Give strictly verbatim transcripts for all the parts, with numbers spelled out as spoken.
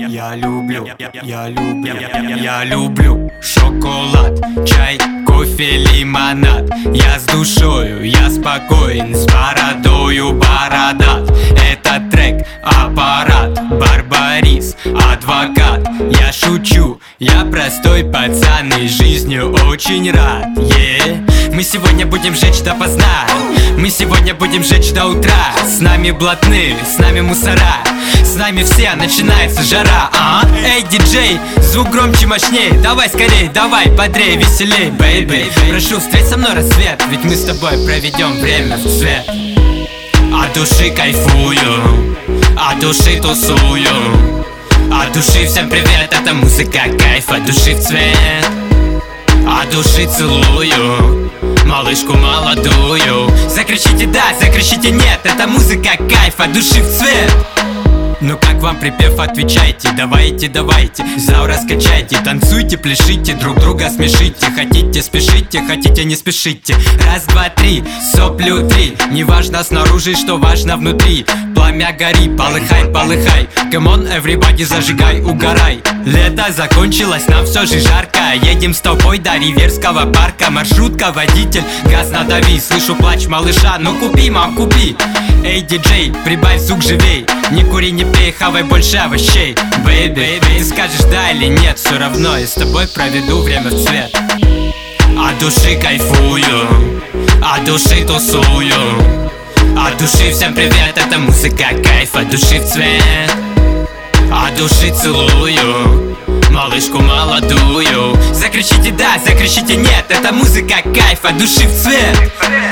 Я люблю, я люблю, я люблю шоколад, чай, кофе, лимонад. Я с душою, я спокоен, с бородою бородат. Это трек, аппарат, Барбарис, адвокат. Я шучу, я простой пацан и жизнью очень рад. yeah. Мы сегодня будем жечь допоздна, мы сегодня будем жечь до утра. С нами блатные, с нами мусора, с нами все, начинается жара. а? Эй, диджей, звук громче, мощней. Давай скорей, давай, бодрее, веселей, бэйби. Прошу, встреть со мной рассвет, ведь мы с тобой проведем время в цвет. От души кайфую, от души тусую, от души всем привет, это музыка кайф, от души в цвет. От души целую малышку молодую. Закричите да, закричите нет, это музыка кайф, от души в цвет. Ну как вам припев, отвечайте, давайте, давайте, зал раскачайте, танцуйте, пляшите, друг друга смешите. Хотите, спешите, хотите, не спешите. Раз, два, три, соплю три. Неважно снаружи, что важно внутри. Пламя гори, полыхай, полыхай. Come on, everybody, зажигай, угорай. Лето закончилось, нам все же жарко. Едем с тобой до Риверского парка. Маршрутка, водитель, газ надави. Слышу плач малыша, ну купи, мам, купи. Эй, диджей, прибавь звук живей. Не кури, не пей, хавай больше овощей. Бэйби, ты скажешь да или нет, все равно я с тобой проведу время в цвет. От души кайфую, от души тусую, от души всем привет, это музыка кайф, от души в цвет. От души целую малышку молодую. Закричите да, закричите нет, это музыка кайф, от души в цвет.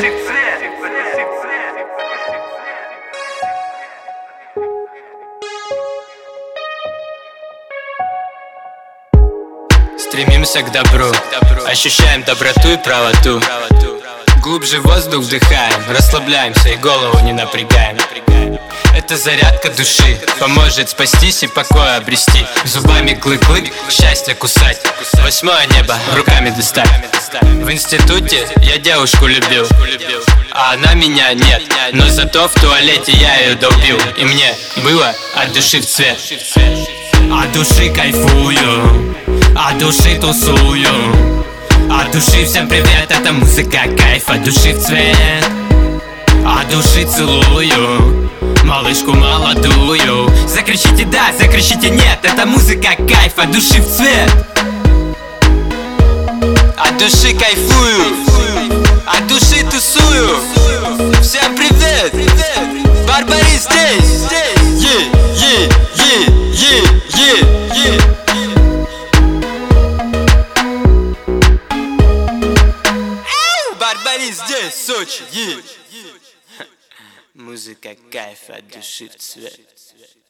Стремимся к добру, ощущаем доброту и правоту. Глубже воздух вдыхаем, расслабляемся и голову не напрягаем. Это зарядка души, поможет спастись и покой обрести. Зубами клык-клык, счастье кусать, восьмое небо руками достать. В институте я девушку любил, а она меня нет, но зато в туалете я ее долбил. И мне было от души в цвет. От души кайфую, от души тусую, от души всем привет, это музыка кайф, от души в цвет. От души целую малышку молодую. Закричите да, закричите нет, это музыка кайф, от души в цвет. От души кайфую, от души тусую. Всем привет, Барбарис здесь. Е, е, е, е, е, е. Барбарис здесь, Сочи, е. Музыка кайф, от души в цвет.